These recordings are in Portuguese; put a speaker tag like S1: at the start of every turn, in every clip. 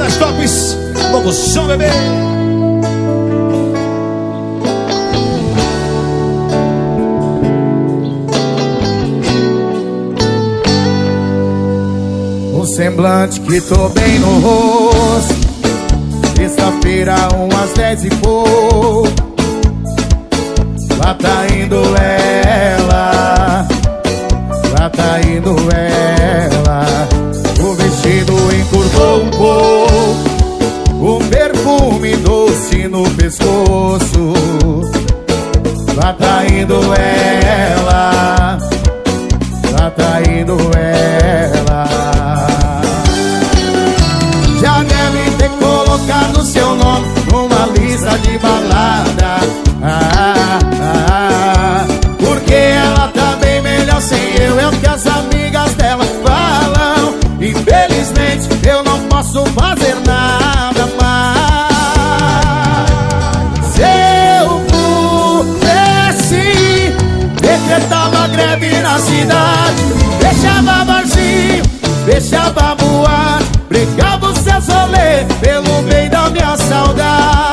S1: das tops, locução bebê.
S2: Um semblante que tô bem no rosto. Sexta-feira, umas 10 e pouco. Lá tá indo ela, lá tá indo ela. O vestido encurtou um pouco, o perfume doce no pescoço. Lá tá indo ela, lá tá indo ela. Já deve ter colocado seu nome numa lista de balada. Porque ela tá bem melhor sem eu. É o que as amigas dela falam. Infelizmente eu não posso fazer nada mais. Se eu pudesse, decretava greve na cidade, deixava barzinho, deixava boate, brincava os seus rolê pelo bem da minha saudade.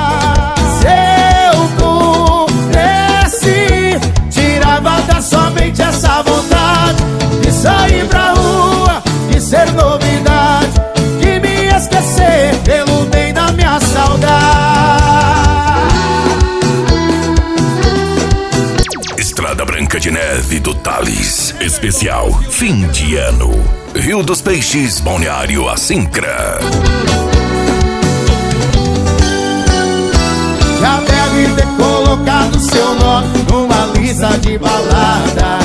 S2: Somente essa vontade de sair pra rua, de ser novidade, de me esquecer pelo bem da minha saudade.
S3: Estrada Branca de Neve do Tales. Especial fim de ano. Rio dos Peixes, Balneário Assincra.
S2: Já deve ter colocado seu nome numa lista de balada.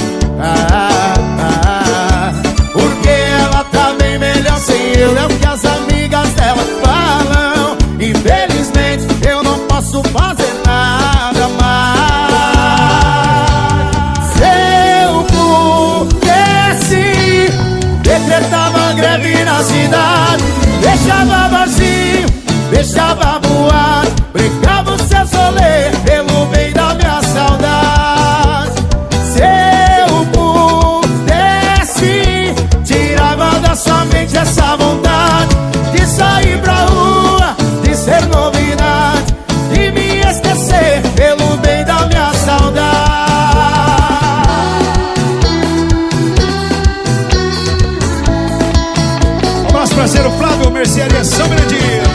S2: Porque ela tá bem melhor sem eu. É o que as amigas dela falam. Infelizmente eu não posso fazer nada mais. Se eu pudesse, decretava greve na cidade, deixava barzinho, deixava boate, brincava os seus rolê pelo bem da minha saudade. Se eu pudesse, tirava da sua mente essa vontade de sair pra rua, de ser novidade, de me esquecer pelo bem da minha saudade.
S1: O nosso parceiro Flávio, Mercearia São Benedito.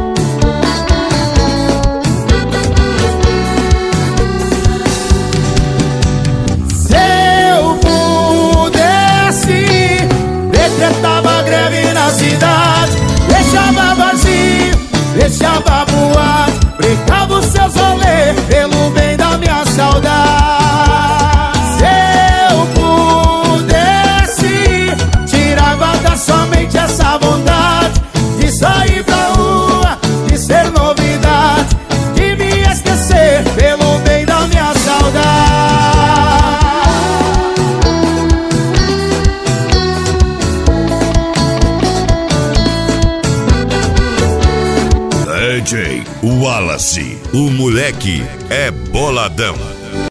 S2: Decretava greve na cidade, deixava barzinho, deixava boate, brincava os seus rolê pelo bem da minha saudade. Se eu pudesse, tirava da sua mente essa vontade de sair pra rua, de ser novidade, de me esquecer pelo bem da minha saudade.
S3: DJ Wallace, o moleque é boladão.